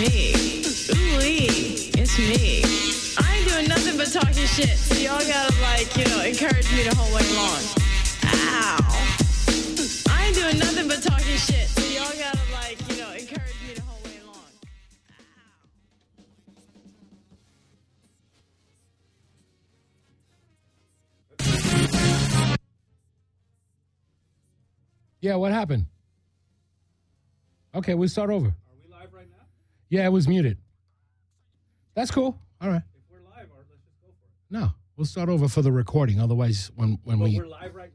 me. Ooh-wee, it's me. I ain't doing nothing but talking shit, so y'all gotta, encourage me the whole way along. Ow. I ain't doing nothing but talking shit, so y'all gotta, encourage me the whole way along. Yeah, what happened? Okay, we'll start over. Are we live right now? Yeah, it was muted. That's cool. All right. If we're live, let's just go for it. No, we'll start over for the recording. Otherwise, when we... We're live right now.